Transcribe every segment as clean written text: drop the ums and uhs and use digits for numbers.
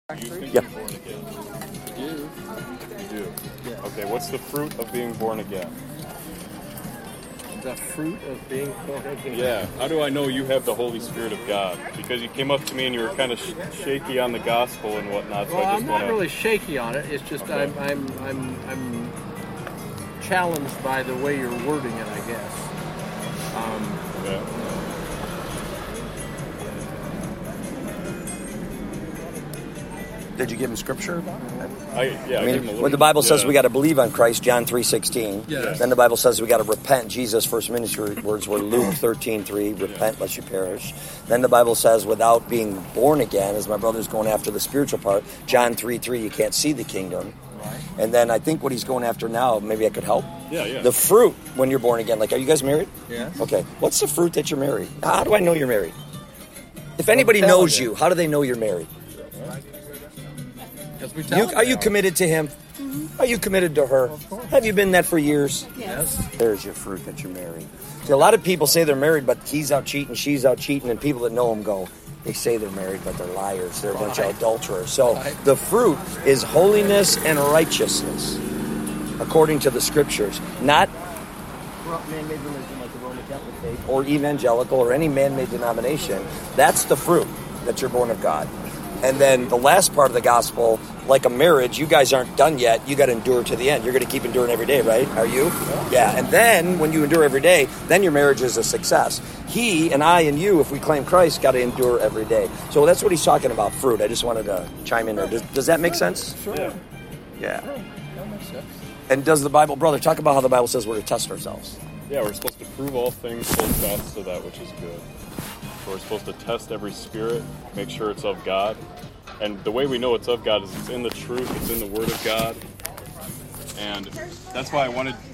Do you think Yeah. you're born again? You. You do? Yeah. Okay, what's the fruit of being born again? The fruit of being born again. Yeah, how do I know you have the Holy Spirit of God? Because you came up to me and you were kind of shaky on the gospel and whatnot. So Well, I just I'm not wanna... really shaky on it. It's just Okay. I'm challenged by the way you're wording it, I guess. Okay. Did you give him scripture about it? I I gave him a mean, little- when the Bible says yeah. we got to believe on Christ, John 3:16. Yes. Then the Bible says we got to repent. Jesus' first ministry words were Luke 13:3. Repent lest you perish. Then the Bible says without being born again, as my brother's going after the spiritual part, John 3:3. You can't see the kingdom. Right. And then I think what he's going after now, maybe I could help. Yeah. The fruit when you're born again. Like, are you guys married? Yes. Okay. What's the fruit that you're married? How do I know you're married? If anybody tell knows you. you, how do they know you're married? Because we tell Are you committed to him? Are you committed to her? Have you been that for years? Yes. There's your fruit that you're married. See, a lot of people say they're married, but he's out cheating, she's out cheating, and people that know him go, they say they're married, but they're liars. They're a bunch of Right. adulterers. So Right. the fruit is holiness and righteousness, according to the scriptures. Not corrupt man-made religion like the Roman Catholic faith or evangelical or any man-made denomination. That's the fruit that you're born of God. And then the last part of the gospel, like a marriage, you guys aren't done yet. You got to endure to the end. You're going to keep enduring every day, right? Are you? Yeah. And then when you endure every day, then your marriage is a success. He and I and you, if we claim Christ, got to endure every day. So that's what he's talking about, fruit. I just wanted to chime in there. Does that make sense? Sure. Yeah. Yeah. That makes sense. And does the Bible, brother, talk about how the Bible says we're to test ourselves. Yeah, we're supposed to prove all things, hold fast to that which is good. So we're supposed to test every spirit, make sure it's of God. And the way we know it's of God is it's in the truth, it's in the Word of God. And that's why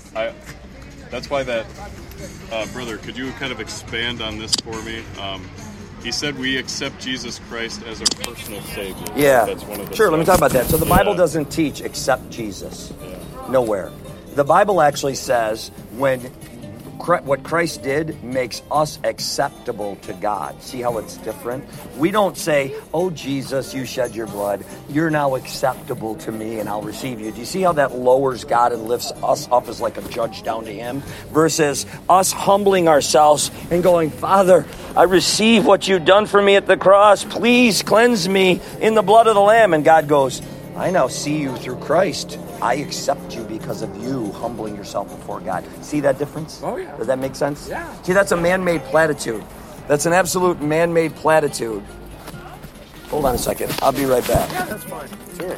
brother, could you kind of expand on this for me? He said we accept Jesus Christ as our personal Savior. Yeah. That's one of the Sure, let me talk about that. So the Bible Yeah. doesn't teach accept Jesus. Yeah. Nowhere. The Bible actually says what Christ did makes us acceptable to God. See how it's different? We don't say, oh, Jesus, you shed your blood. You're now acceptable to me and I'll receive you. Do you see how that lowers God and lifts us up as like a judge down to him? Versus us humbling ourselves and going, Father, I receive what you've done for me at the cross. Please cleanse me in the blood of the Lamb. And God goes, I now see you through Christ. I accept you because of you humbling yourself before God. See that difference? Oh, yeah. Does that make sense? Yeah. See, that's a man-made platitude. That's an absolute man-made platitude. Hold on a second. I'll be right back. Yeah, that's fine. Sure.